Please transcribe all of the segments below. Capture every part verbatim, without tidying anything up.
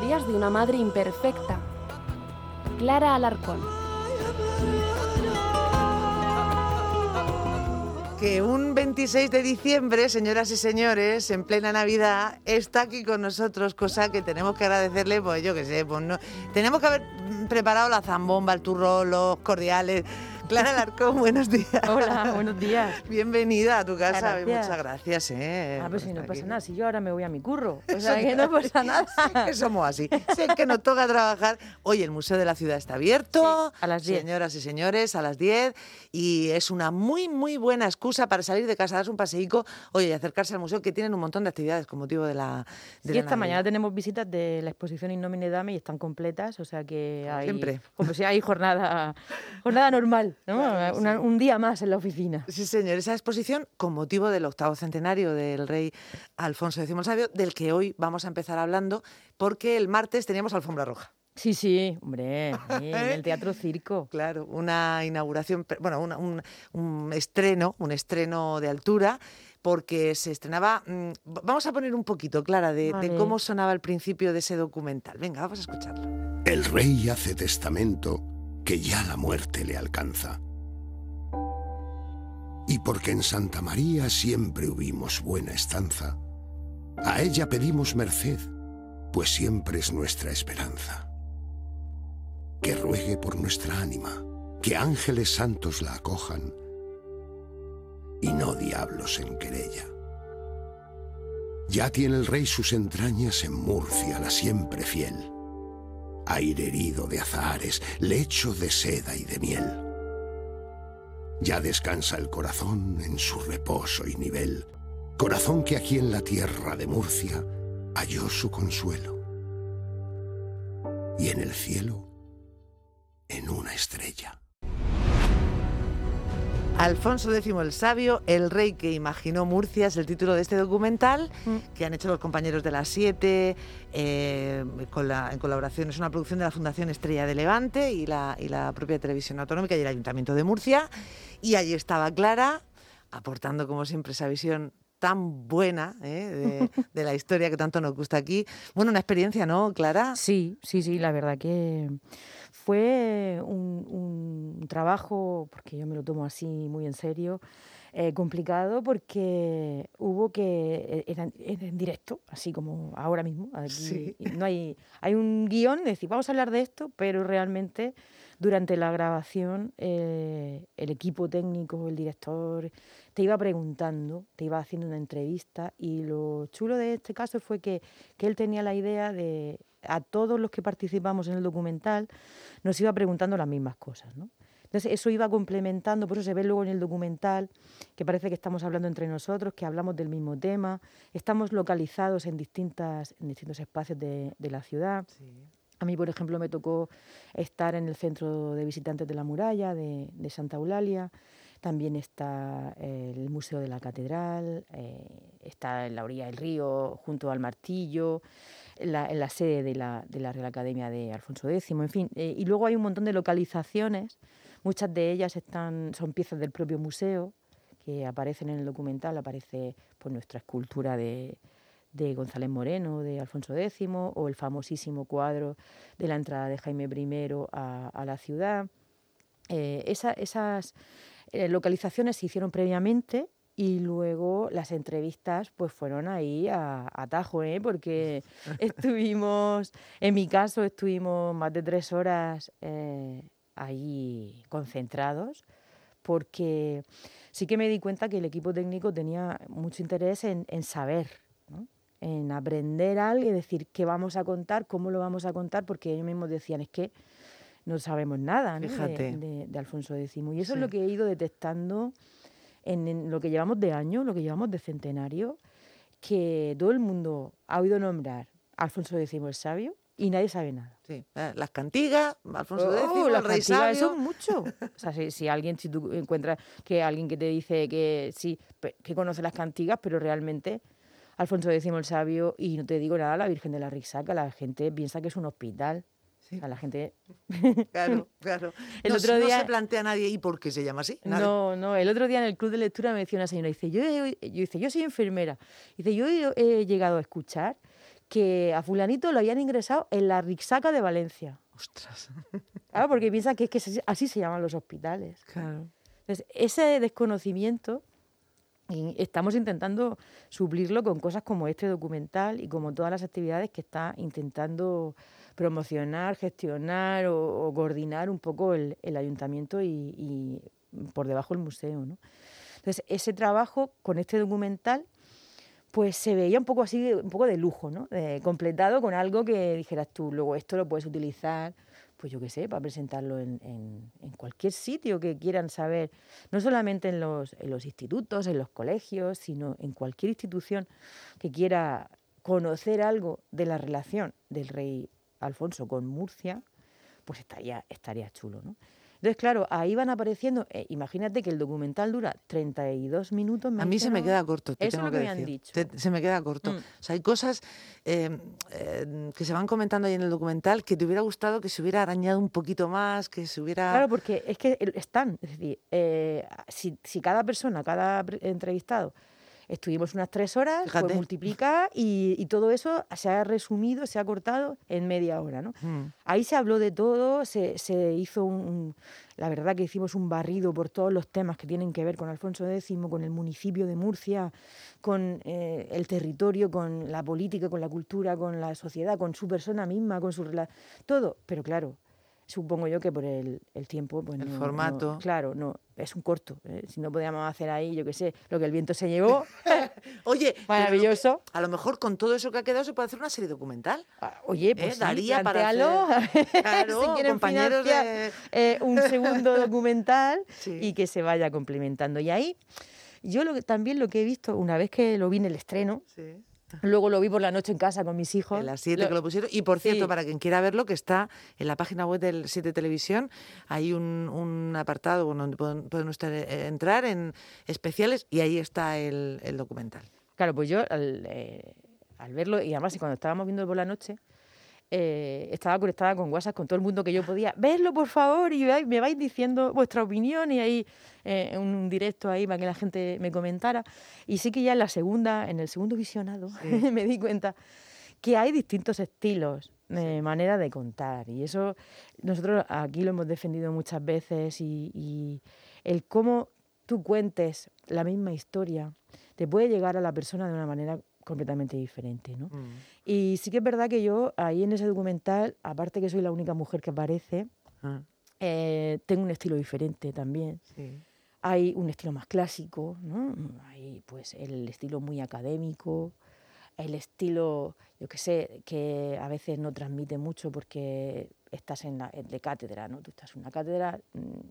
Memorias de una madre imperfecta. Clara Alarcón. Que un veintiséis de diciembre, señoras y señores, en plena Navidad, está aquí con nosotros, cosa que tenemos que agradecerle, pues yo qué sé, pues no, tenemos que haber preparado la zambomba, el turrón, los cordiales. Clara Alarcón, buenos días. Hola, buenos días. Bienvenida a tu casa. Gracias. Muchas gracias. ¿eh? Ah, pues si no pasa aquí. nada, si yo ahora me voy a mi curro. O sea, que no pasa nada. Que somos así. Sé que nos toca trabajar. Hoy el Museo de la Ciudad está abierto. Sí, a las diez. Señoras y señores, a las diez. Y es una muy, muy buena excusa para salir de casa, darse un paseico, oye, y acercarse al museo, que tienen un montón de actividades con motivo de la de Sí, la esta Navidad. mañana tenemos visitas de la exposición In Nomine Dame y están completas, o sea que hay... Siempre. Como si hay jornada, jornada normal, ¿no? Claro, sí. Una- un día más en la oficina. Sí, señor. Esa exposición con motivo del octavo centenario del rey Alfonso décimo el Sabio, del que hoy vamos a empezar hablando, porque el martes teníamos alfombra roja. Sí, sí, hombre, sí, en el Teatro Circo. Claro, una inauguración, bueno, una- un, un estreno, un estreno de altura, porque se estrenaba... mmm, vamos a poner un poquito, Clara, de, Vale. de cómo sonaba al principio de ese documental. Venga, vamos a escucharlo. El rey hace testamento que ya la muerte le alcanza. Y porque en Santa María siempre hubimos buena estanza, a ella pedimos merced, pues siempre es nuestra esperanza. Que ruegue por nuestra ánima, que ángeles santos la acojan, y no diablos en querella. Ya tiene el rey sus entrañas en Murcia, la siempre fiel, aire herido de azahares, lecho de seda y de miel. Ya descansa el corazón en su reposo y nivel, corazón que aquí en la tierra de Murcia halló su consuelo. Y en el cielo, en una estrella. Alfonso décimo el Sabio, el rey que imaginó Murcia, es el título de este documental Mm. que han hecho los compañeros de las siete, eh, con la, en colaboración, es una producción de la Fundación Estrella de Levante y la, y la propia Televisión Autonómica y el Ayuntamiento de Murcia. Y allí estaba Clara, aportando como siempre esa visión tan buena ¿eh? de, de la historia que tanto nos gusta aquí. Bueno, una experiencia, ¿no, Clara? Sí, sí, sí, la verdad que fue un, un trabajo, porque yo me lo tomo así muy en serio, eh, complicado porque hubo que, era, era en directo, así como ahora mismo, aquí, Sí. y no hay, hay un guión, de decir, vamos a hablar de esto, pero realmente durante la grabación eh, el equipo técnico, el director, te iba preguntando, te iba haciendo una entrevista, y lo chulo de este caso fue que, que él tenía la idea de, a todos los que participamos en el documental, nos iba preguntando las mismas cosas, ¿no? Entonces eso iba complementando, por eso se ve luego en el documental que parece que estamos hablando entre nosotros, que hablamos del mismo tema, estamos localizados en, distintas, en distintos espacios de, de la ciudad. Sí. A mí, por ejemplo, me tocó estar en el Centro de Visitantes de la Muralla de, de Santa Eulalia. También está eh, el Museo de la Catedral, eh, está en la orilla del río, junto al Martillo, en la, en la sede de la, de la Real Academia de Alfonso décimo, en fin. Eh, y luego hay un montón de localizaciones, muchas de ellas están, son piezas del propio museo, que aparecen en el documental. Aparece pues, nuestra escultura de... de González Moreno, de Alfonso décimo, o el famosísimo cuadro de la entrada de Jaime primero a, a la ciudad. Eh, esa, esas eh, localizaciones se hicieron previamente y luego las entrevistas pues fueron ahí a, a tajo, ¿eh? Porque estuvimos, en mi caso, estuvimos más de tres horas eh, ahí concentrados, porque sí que me di cuenta que el equipo técnico tenía mucho interés en, en saber, ¿no? En aprender algo y decir qué vamos a contar, cómo lo vamos a contar, porque ellos mismos decían, es que no sabemos nada, ¿no? Fíjate. de, de, de Alfonso décimo. Y eso Sí. es lo que he ido detectando en, en lo que llevamos de año, lo que llevamos de centenario, que todo el mundo ha oído nombrar a Alfonso décimo el Sabio y nadie sabe nada. Sí. Eh, Las cantigas, Alfonso Oh, décimo, las el rey cantigas, eso sabio. es mucho. O sea, si, si alguien, si tú encuentras que alguien que te dice que sí, pe- que conoce las cantigas, pero realmente Alfonso décimo el Sabio, y no te digo nada, la Virgen de la Risaca, la gente piensa que es un hospital. Sí. O sea, la gente... Claro, claro. El no, otro no día- se plantea nadie y por qué se llama así. Nadie. No, no, el otro día en el club de lectura me decía una señora, dice, yo, he- yo, dice, yo soy enfermera, dice, yo he, he llegado a escuchar que a fulanito lo habían ingresado en la Rixaca de Valencia. Ostras. Claro, porque piensan que, es que así se llaman los hospitales. Claro. Entonces, ese desconocimiento y estamos intentando suplirlo con cosas como este documental y como todas las actividades que está intentando promocionar, gestionar o, o coordinar un poco el, el ayuntamiento y, y por debajo el museo, ¿no? Entonces, ese trabajo con este documental pues se veía un poco así, un poco de lujo, ¿no? De, completado con algo que dijeras tú, luego esto lo puedes utilizar, pues yo qué sé, para presentarlo en, en, en cualquier sitio que quieran saber, no solamente en los, en los institutos, en los colegios, sino en cualquier institución que quiera conocer algo de la relación del rey Alfonso con Murcia, pues estaría, estaría chulo, ¿no? Entonces, claro, ahí van apareciendo, eh, imagínate que el documental dura treinta y dos minutos. A mí se me queda corto, te Eso tengo es lo que, que me decir. han dicho. Te, se me queda corto. Mm. O sea, hay cosas eh, eh, que se van comentando ahí en el documental que te hubiera gustado que se hubiera arañado un poquito más, que se hubiera... Claro, porque es que están, es decir, eh, si, si cada persona, cada entrevistado, estuvimos unas tres horas, Fíjate. Pues multiplica y, y todo eso se ha resumido, se ha cortado en media hora, ¿no? Mm. Ahí se habló de todo, se, se hizo un, un... La verdad que hicimos un barrido por todos los temas que tienen que ver con Alfonso décimo, con el municipio de Murcia, con eh, el territorio, con la política, con la cultura, con la sociedad, con su persona misma, con su... todo, pero claro... Supongo yo que por el, el tiempo... Pues el no, formato. No, claro, no, es un corto. ¿eh? Si no podíamos hacer ahí, yo qué sé, lo que el viento se llevó. Oye, maravilloso. Que, a lo mejor con todo eso que ha quedado se puede hacer una serie documental. Ah, oye, pues ¿Eh? sí, daría plantéalo. para hacer... Claro, si quieren compañeros de... eh, un segundo documental sí. y que se vaya complementando. Y ahí, yo lo que, también lo que he visto, una vez que lo vi en el estreno... Sí. Luego lo vi por la noche en casa con mis hijos. En las siete lo... que lo pusieron. Y por cierto, sí. para quien quiera verlo, que está en la página web del siete Televisión, hay un, un apartado donde pueden, pueden ustedes entrar en especiales y ahí está el, el documental. Claro, pues yo al, eh, al verlo, y además cuando estábamos viendo por la noche, eh, estaba conectada con WhatsApp con todo el mundo que yo podía. Verlo, por favor, y me vais diciendo vuestra opinión y ahí eh, un directo ahí para que la gente me comentara. Y sí que ya en la segunda, en el segundo visionado, sí. me di cuenta que hay distintos estilos, eh, sí. manera de contar. Y eso nosotros aquí lo hemos defendido muchas veces y, y el cómo tú cuentes la misma historia te puede llegar a la persona de una manera completamente diferente, ¿no? Mm. Y sí que es verdad que yo ahí en ese documental, aparte que soy la única mujer que aparece, ah. eh, tengo un estilo diferente también. Sí. Hay un estilo más clásico, ¿no? Hay pues el estilo muy académico, el estilo, yo qué sé, que a veces no transmite mucho porque estás en la de cátedra, ¿no? Tú estás en una cátedra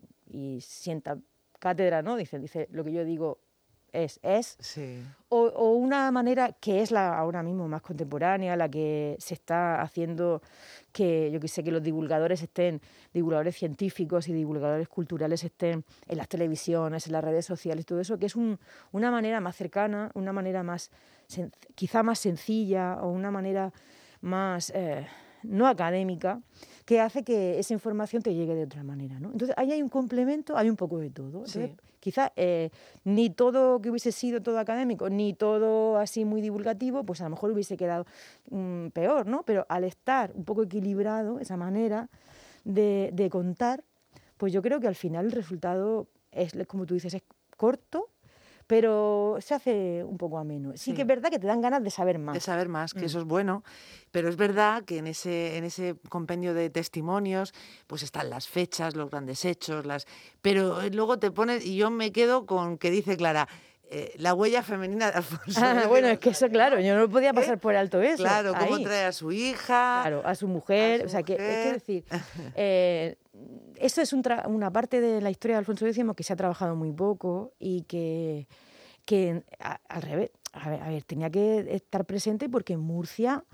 y sientas cátedra, ¿no? Dice, dice lo que yo digo es, es. Sí. O, o una manera que es la ahora mismo más contemporánea, la que se está haciendo que, yo que sé, que los divulgadores estén, divulgadores científicos y divulgadores culturales estén en las televisiones, en las redes sociales, todo eso, que es un, una manera más cercana, una manera más, sen, quizá más sencilla o una manera más eh, no académica, que hace que esa información te llegue de otra manera, ¿no? Entonces, ahí hay un complemento, hay un poco de todo. Entonces, sí. Quizá eh, ni todo que hubiese sido todo académico, ni todo así muy divulgativo, pues a lo mejor hubiese quedado mmm, peor, ¿no? Pero al estar un poco equilibrado, esa manera de, de contar, pues yo creo que al final el resultado es, como tú dices, es corto, pero se hace un poco ameno. Sí, sí que es verdad que te dan ganas de saber más. De saber más, que mm. eso es bueno, pero es verdad que en ese, en ese compendio de testimonios pues están las fechas, los grandes hechos, las luego luego te pones, y yo me quedo con que dice Clara, eh, la huella femenina de Alfonso. Ah, bueno, es que eso, claro, yo no podía pasar ¿Eh? por alto eso. Claro, cómo ahí. trae a su hija. Claro, a su mujer, a su o sea, mujer. que es que decir... Eh, eso es un tra- una parte de la historia de Alfonso décimo que se ha trabajado muy poco y que, que a, al revés, a ver, a ver, tenía que estar presente porque en Murcia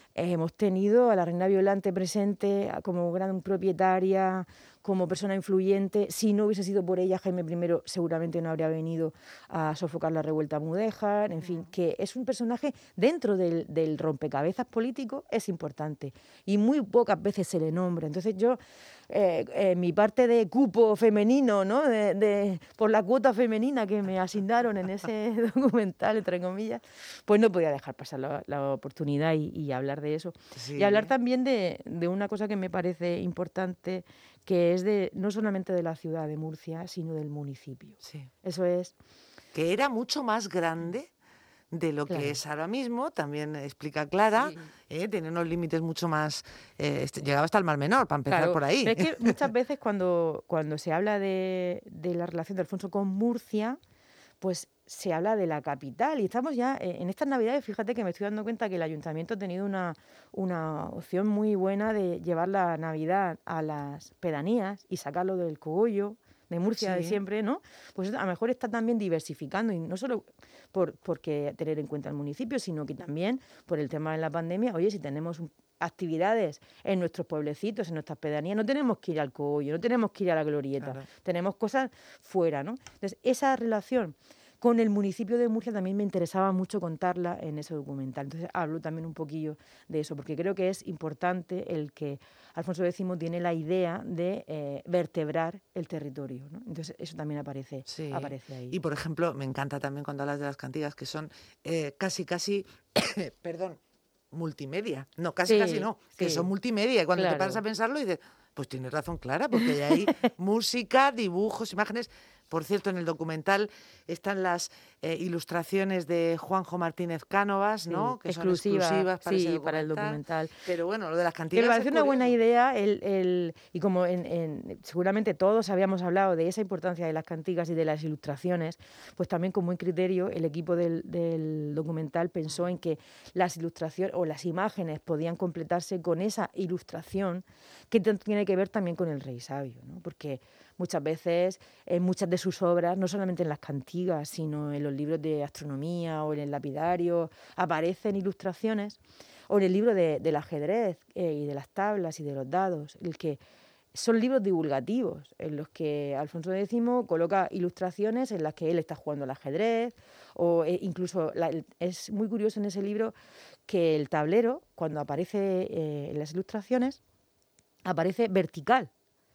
eh, hemos tenido a la reina Violante presente como gran propietaria, como persona influyente. Si no hubiese sido por ella, Jaime primero seguramente no habría venido a sofocar la revuelta mudéjar. En fin, que es un personaje dentro del, del rompecabezas político, es importante y muy pocas veces se le nombra. Entonces yo, eh, eh, mi parte de cupo femenino, ¿no? de, de, por la cuota femenina que me asignaron en ese documental, entre comillas, pues no podía dejar pasar la, la oportunidad y, y hablar de eso. Sí. Y hablar también de, de una cosa que me parece importante, que es de no solamente de la ciudad de Murcia, sino del municipio. Sí. Eso es... Que era mucho más grande de lo claro. que es ahora mismo, también explica Clara, sí. eh, tiene unos límites mucho más... Eh, llegaba hasta el Mar Menor, para empezar claro. por ahí. Pero es que muchas veces cuando, cuando se habla de, de la relación de Alfonso con Murcia, pues se habla de la capital. Y estamos ya, en estas Navidades, fíjate que me estoy dando cuenta que el Ayuntamiento ha tenido una, una opción muy buena de llevar la Navidad a las pedanías y sacarlo del cogollo de Murcia sí. de siempre, ¿no? Pues a lo mejor está también diversificando, y no solo por porque tener en cuenta el municipio, sino que también por el tema de la pandemia. Oye, si tenemos un, actividades en nuestros pueblecitos, en nuestras pedanías, no tenemos que ir al cogollo, no tenemos que ir a la glorieta, claro. tenemos cosas fuera, ¿no? Entonces, esa relación con el municipio de Murcia también me interesaba mucho contarla en ese documental. Entonces hablo también un poquillo de eso, porque creo que es importante el que Alfonso décimo tiene la idea de eh, vertebrar el territorio, ¿no? Entonces eso también aparece, sí. aparece ahí. Y por ejemplo, me encanta también cuando hablas de las cantigas, que son eh, casi, casi, perdón, multimedia. No, casi, sí, casi no, que sí. son multimedia. Y cuando claro. te paras a pensarlo dices, pues tienes razón, Clara, porque hay música, dibujos, imágenes. Por cierto, en el documental están las eh, ilustraciones de Juanjo Martínez Cánovas, ¿no? Sí, que exclusiva, son exclusivas para, sí, ese para el documental. Pero bueno, lo de las cantigas me parece es una curioso. buena idea, el, el, y como en, en, seguramente todos habíamos hablado de esa importancia de las cantigas y de las ilustraciones, pues también con buen criterio el equipo del, del documental pensó en que las ilustraciones o las imágenes podían completarse con esa ilustración que tiene que ver también con el Rey Sabio, ¿no? Porque muchas veces en muchas de sus obras, no solamente en las cantigas, sino en los libros de astronomía o en el lapidario, aparecen ilustraciones, o en el libro de, del ajedrez eh, y de las tablas y de los dados, el que son libros divulgativos, en los que Alfonso décimo coloca ilustraciones en las que él está jugando al ajedrez, o eh, incluso la, es muy curioso en ese libro que el tablero, cuando aparece eh, en las ilustraciones, aparece vertical,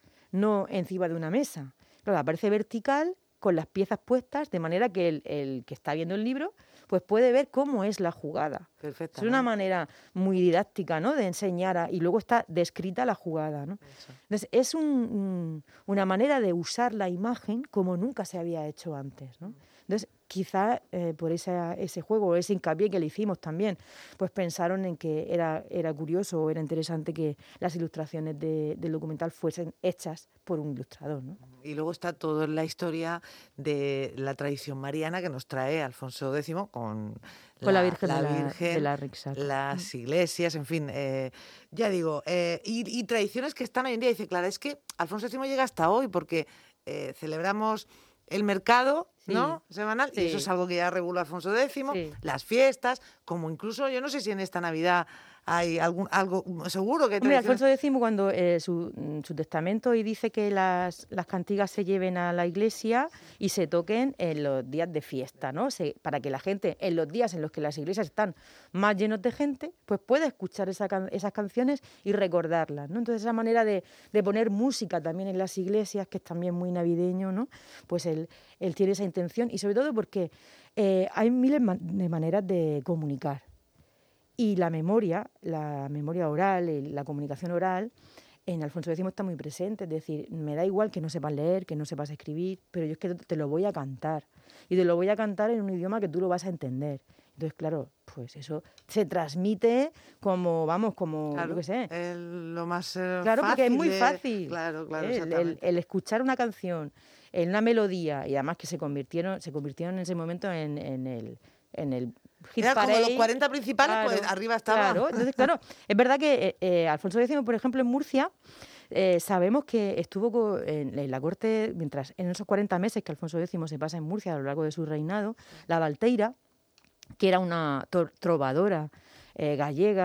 no encima de una mesa. Claro, aparece vertical con las piezas puestas, de manera que el, el que está viendo el libro pues puede ver cómo es la jugada. Es una manera muy didáctica, ¿no?, de enseñar, a, y luego está descrita la jugada, ¿no? Entonces, es un, un, una manera de usar la imagen como nunca se había hecho antes, ¿no? Entonces, quizá eh, por esa, ese juego, ese hincapié que le hicimos también, pues pensaron en que era, era curioso o era interesante que las ilustraciones de, del documental fuesen hechas por un ilustrador, ¿no? Y luego está toda la historia de la tradición mariana que nos trae Alfonso décimo con, con la, la Virgen, la de, la, Virgen de la Rixaca. Las iglesias, en fin, eh, ya digo, eh, y, y tradiciones que están hoy en día. Dice, claro, es que Alfonso décimo llega hasta hoy porque eh, celebramos el mercado, ¿no?, sí, semanal, sí. Y eso es algo que ya reguló Alfonso décimo, sí. Las fiestas, como incluso, yo no sé si en esta Navidad hay algún algo, seguro que... Hombre, Alfonso décimo, cuando eh, su, su testamento y dice que las, las cantigas se lleven a la iglesia y se toquen en los días de fiesta, ¿no? Se, para que la gente, en los días en los que las iglesias están más llenos de gente, pues pueda escuchar esa, esas canciones y recordarlas, ¿no? Entonces, esa manera de, de poner música también en las iglesias, que es también muy navideño, ¿no? Pues él, él tiene esa intención, y sobre todo porque eh, hay miles de maneras de comunicar. Y la memoria, la memoria oral, la comunicación oral, en Alfonso décimo está muy presente. Es decir, me da igual que no sepas leer, que no sepas escribir, pero yo es que te lo voy a cantar. Y te lo voy a cantar en un idioma que tú lo vas a entender. Entonces, claro, pues eso se transmite como, vamos, como, claro, yo qué sé. El, lo más eh, claro, fácil. porque es muy de... fácil. Claro, claro, el, el, el escuchar una canción en una melodía, y además que se convirtieron, se convirtieron en ese momento en, en el... En el Era como los cuarenta principales, claro, pues arriba estaba. Claro, entonces, claro, es verdad que eh, eh, Alfonso décimo, por ejemplo, en Murcia, eh, sabemos que estuvo con, en, en la corte, mientras en esos cuarenta meses que Alfonso décimo se pasa en Murcia a lo largo de su reinado, la Valteira, que era una trovadora eh, gallega,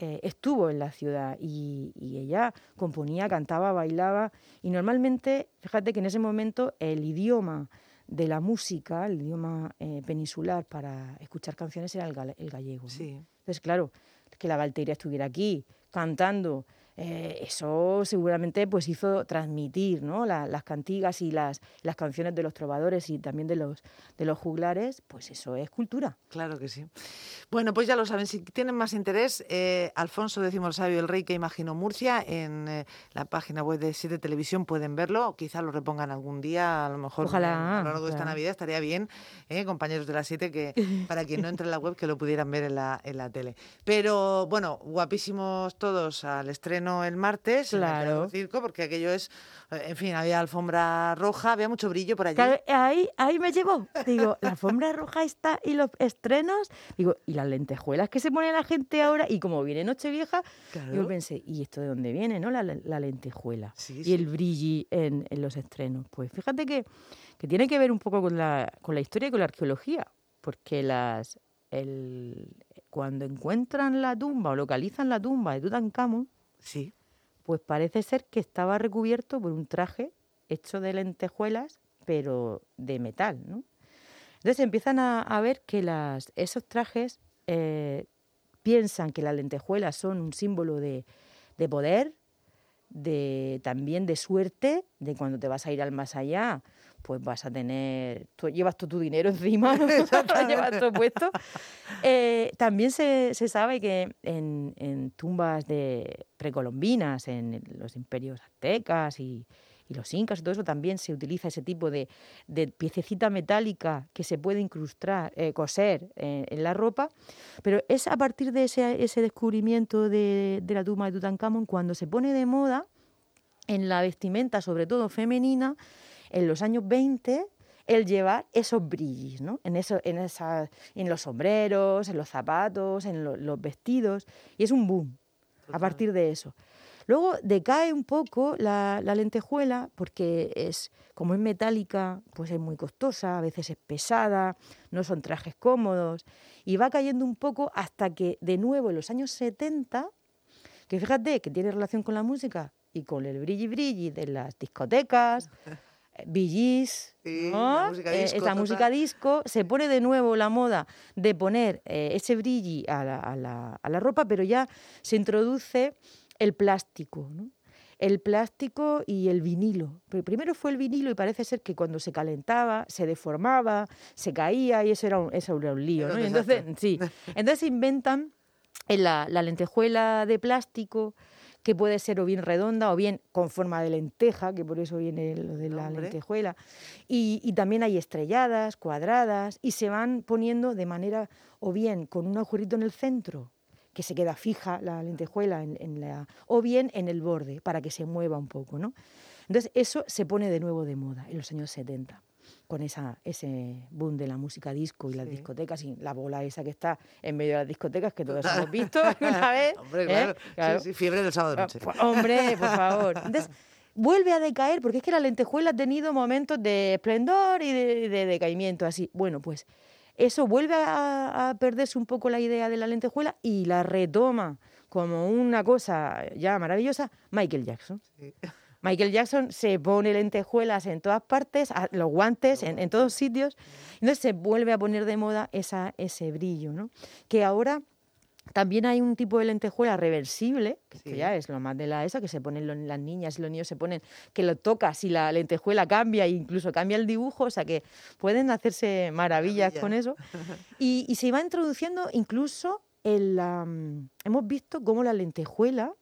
eh, estuvo en la ciudad y, y ella componía, cantaba, bailaba y normalmente, fíjate que en ese momento el idioma de la música, el idioma eh, peninsular para escuchar canciones era el, gal- el gallego, ¿no? Sí. Entonces, claro, que la Valteria estuviera aquí cantando, eh, eso seguramente pues hizo transmitir, ¿no? La, las cantigas y las, las canciones de los trovadores y también de los, de los juglares, pues eso es cultura. Claro que sí. Bueno, pues ya lo saben, si tienen más interés, eh, Alfonso X el Sabio, el rey que imaginó Murcia, en eh, la página web de Siete Televisión pueden verlo, o quizá lo repongan algún día, a lo mejor Ojalá, eh, a lo largo de esta ojalá. Navidad estaría bien, eh, compañeros de la Siete, que para quien no entre en la web que lo pudieran ver en la, en la tele. Pero bueno, guapísimos todos al estreno el martes en el Claro. Teatro Circo, porque aquello es, eh, en fin, había alfombra roja, había mucho brillo por allí. Claro, ahí, ahí me llevó. Digo, la alfombra roja está y los estrenos. Digo, y las lentejuelas que se pone la gente ahora. Y como viene Nochevieja, Claro. yo pensé, ¿y esto de dónde viene, no? La, la lentejuela. Sí, y sí. el brilli en, en los estrenos. Pues fíjate que, que tiene que ver un poco con la, con la historia y con la arqueología. Porque las, el, cuando encuentran la tumba o localizan la tumba de Tutankamón, Sí. pues parece ser que estaba recubierto por un traje hecho de lentejuelas, pero de metal, ¿no? Entonces empiezan a, a ver que las, esos trajes eh, piensan que las lentejuelas son un símbolo de, de poder, de, también de suerte, de cuando te vas a ir al más allá, pues vas a tener, tú llevas todo tu dinero encima, ¿no? Llevas todo puesto. Eh, también se, se sabe que en, en tumbas de precolombinas, en los imperios aztecas y, y los incas y todo eso, también se utiliza ese tipo de, de piececita metálica que se puede incrustar, eh, coser eh, en la ropa, pero es a partir de ese, ese descubrimiento de, de la tumba de Tutankamón cuando se pone de moda en la vestimenta, sobre todo femenina, en los años veinte, el llevar esos brillis, ¿no? En, eso, en, esa, en los sombreros, en los zapatos, en lo, los vestidos, y es un boom a partir de eso. Luego decae un poco la, la lentejuela porque es, como es metálica, pues es muy costosa, a veces es pesada, no son trajes cómodos, y va cayendo un poco hasta que de nuevo en los años setenta, que fíjate que tiene relación con la música y con el brilli brilli de las discotecas, Billys, Sí, ¿no? la música Eh, disco, esta total. música disco, se pone de nuevo la moda de poner eh, ese brilli a la, a, la, a la ropa, pero ya se introduce el plástico, ¿no? El plástico y el vinilo. Pero primero fue el vinilo y parece ser que cuando se calentaba se deformaba, se caía y eso era un, eso era un lío, Era ¿no? un Y entonces, desastre. sí, entonces inventan en la, la lentejuela de plástico, que puede ser o bien redonda o bien con forma de lenteja, que por eso viene lo de la Hombre. lentejuela. Y, y también hay estrelladas, cuadradas, y se van poniendo de manera o bien con un agujerito en el centro, que se queda fija la lentejuela, en, en la, o bien en el borde, para que se mueva un poco, ¿no? Entonces eso se pone de nuevo de moda en los años setenta, con esa, ese boom de la música disco y las Sí. discotecas y la bola esa que está en medio de las discotecas, que todos hemos visto alguna vez. Hombre, ¿eh? claro. Claro. Sí, sí, fiebre del sábado de Ah, noche. pues, hombre, por favor. Entonces, vuelve a decaer, porque es que la lentejuela ha tenido momentos de esplendor y de, de decaimiento, así. Bueno, pues eso vuelve a, a perderse un poco la idea de la lentejuela y la retoma como una cosa ya maravillosa Michael Jackson. Sí. Michael Jackson se pone lentejuelas en todas partes, a- los guantes en, en todos sitios, entonces se vuelve a poner de moda esa, ese brillo, ¿no? Que ahora también hay un tipo de lentejuela reversible, que Sí. ya es lo más de la esa, que se ponen lo- las niñas y los niños se ponen, que lo tocas y la lentejuela cambia e incluso cambia el dibujo, o sea que pueden hacerse maravillas Maravilla. con eso. Y, y se va introduciendo incluso en la... mm, hemos visto cómo la lentejuela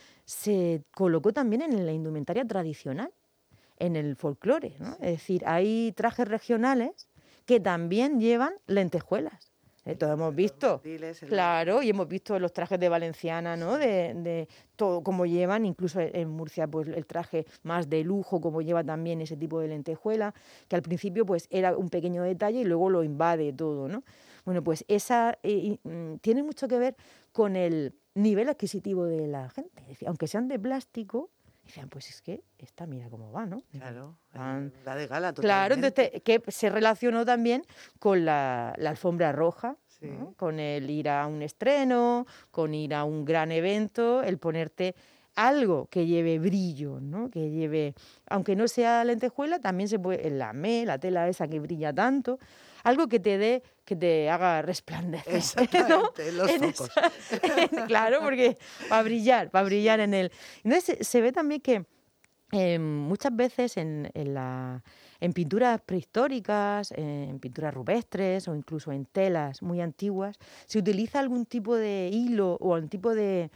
se colocó también en la indumentaria tradicional, en el folclore, ¿no? Es decir, hay trajes regionales que también llevan lentejuelas. ¿eh? Todos hemos visto, Reptiles, el- claro, y hemos visto los trajes de Valenciana, ¿no? De, de todo cómo llevan, incluso en Murcia, pues el traje más de lujo, como lleva también ese tipo de lentejuela, que al principio pues era un pequeño detalle y luego lo invade todo, ¿no? Bueno, pues esa eh, y, mm, tiene mucho que ver con el nivel adquisitivo de la gente. Es decir, aunque sean de plástico, decían, pues es que esta mira cómo va, ¿no? Claro, Van- la de gala, Claro, totalmente. entonces te- que se relacionó también con la, la alfombra roja, Sí. ¿no? Con el ir a un estreno, con ir a un gran evento, el ponerte algo que lleve brillo, ¿no? Que lleve, aunque no sea lentejuela, también se puede, el lamé, la tela esa que brilla tanto, algo que te dé, que te haga resplandecer. Exactamente, ¿no? los En focos. esa- claro, porque para brillar, para brillar en el... Entonces se, se ve también que eh, muchas veces en, en, la, en pinturas prehistóricas, en pinturas rupestres o incluso en telas muy antiguas, se utiliza algún tipo de hilo o algún tipo de,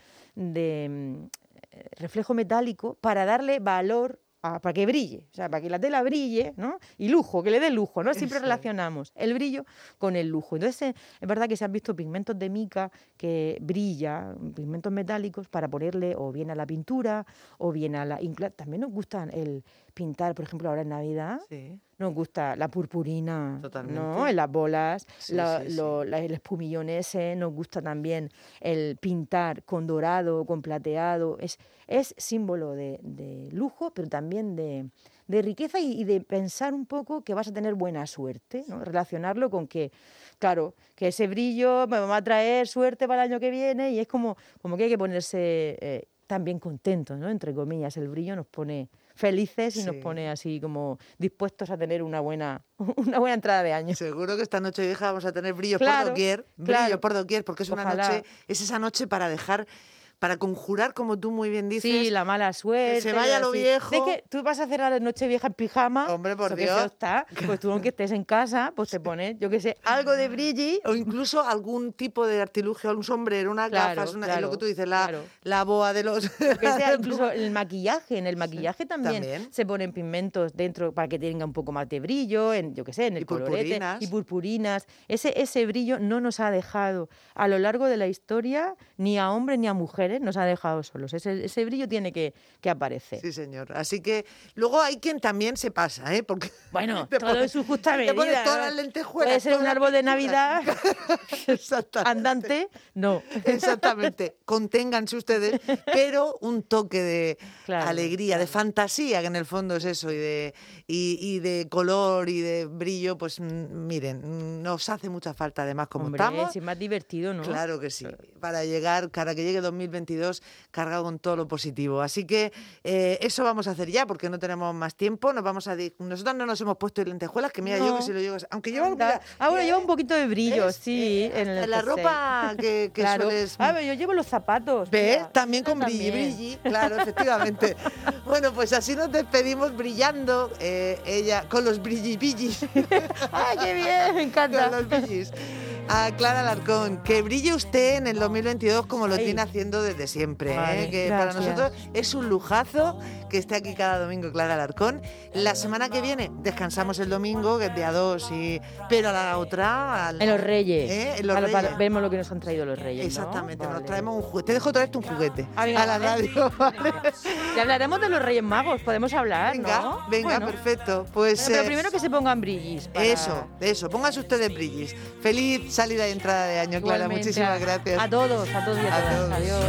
de reflejo metálico para darle valor, a, para que brille, o sea, para que la tela brille, ¿no? Y lujo, que le dé lujo, ¿no? Siempre Eso. relacionamos el brillo con el lujo. Entonces, eh, es verdad que se han visto pigmentos de mica que brilla, pigmentos metálicos, para ponerle o bien a la pintura o bien a la... inclu- También nos gusta el pintar, por ejemplo, ahora en Navidad, Sí. nos gusta la purpurina, Totalmente. ¿no? En las bolas, Sí, la- sí, lo- la- el espumillón ese, nos gusta también el pintar con dorado, con plateado, es, es símbolo de, de lujo, pero también de, de riqueza y, y de pensar un poco que vas a tener buena suerte, ¿no? Relacionarlo con que, claro, que ese brillo me va a traer suerte para el año que viene y es como, como que hay que ponerse eh, también contentos, ¿no? Entre comillas, el brillo nos pone felices y nos Sí. pone así como dispuestos a tener una buena, una buena entrada de año. Seguro que esta noche vieja vamos a tener brillos Claro, por doquier, brillo claro. por doquier, porque es una Ojalá. noche, es esa noche para dejar, para conjurar, como tú muy bien dices. Sí, la mala suerte. se vaya lo así. viejo. De que tú vas a hacer a la noche vieja en pijama. Hombre, por eso que Dios. feo está. Pues tú, aunque estés en casa, pues te pones, yo qué sé, algo de brilli. O incluso algún tipo de artilugio, un sombrero, unas Claro, gafas, una, claro, lo que tú dices, la, claro. la boa de los... Que sea incluso el maquillaje. En el maquillaje también, también. se ponen pigmentos dentro para que tenga un poco más de brillo, en, yo qué sé, en el Y colorete. purpurinas. Y purpurinas. Ese, ese brillo no nos ha dejado a lo largo de la historia, ni a hombres ni a mujeres, nos ha dejado solos. Ese, ese brillo tiene que, que aparecer. Sí, señor. Así que luego hay quien también se pasa, ¿eh? Porque Bueno, te todo pones- en su justa te medida. pones todas ¿no? las lentejuelas, Puede ser toda un la árbol de pintura. Navidad Exactamente. andante, no. Exactamente, conténganse ustedes, pero un toque de Claro, alegría, de claro. fantasía, que en el fondo es eso, y de, y, y de color y de brillo, pues mm, miren, mm, nos hace mucha falta además como Hombre, estamos. si es más divertido, ¿no? Claro que sí, para llegar, para que llegue dos mil veintidós cargado con todo lo positivo. Así que eh, eso vamos a hacer ya, porque no tenemos más tiempo. Nos vamos a di- Nosotros no nos hemos puesto lentejuelas, que mira yo No. que si lo llevo, aunque llevo Anda. mira, Ah, bueno, mira, lleva un poquito de brillo, ¿ves? sí. Eh, en el la jersey. ropa que, que claro. sueles... Ah, pero yo llevo los zapatos. ¿Ves? mira. También con Mira, brilli, también. brilli, claro, efectivamente. Bueno, pues así nos despedimos brillando, eh, ella, con los brilli brillis, ¡Ay, qué bien! Me encanta. con los brillis. A Clara Alarcón, que brille usted en el dos mil veintidós como lo Ay. tiene haciendo desde siempre, Vale, ¿eh? Que para gracias. nosotros es un lujazo que esté aquí cada domingo Clara Alarcón. La semana que viene descansamos el domingo, que es día dos, y... pero a la otra... al- En los Reyes. ¿Eh? En los A lo- para- Reyes. vemos lo que nos han traído los Reyes, ¿no? Exactamente, nos Vale. traemos un juguete. Te dejo traerte un juguete Ah, venga, a la vale. radio, ¿vale? Ya hablaremos de los Reyes Magos, podemos hablar, Venga, ¿no? venga, Bueno. perfecto. Pues Bueno, pero eh, primero que se pongan brillis. para- eso, eso. Pónganse ustedes brillis. Feliz salida y entrada de año, Clara. Igualmente, Muchísimas a- gracias. A todos, a todos y a, A todas. todos. Adiós.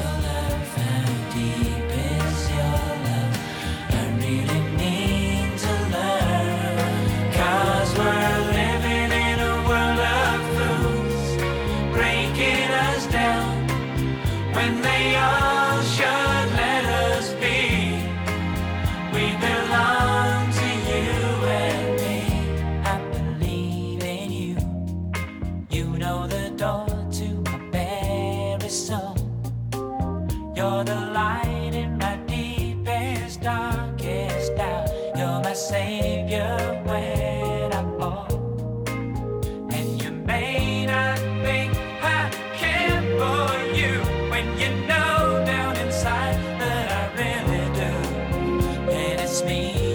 Cause we're living in a world of fools, breaking us down when they all should let us be. We belong to you and me. I believe in you. You know the door to my very soul. You're the light in my deepest, darkest doubt. You're my savior when I fall. And you may not think I care for you when you know down inside that I really do. And it's me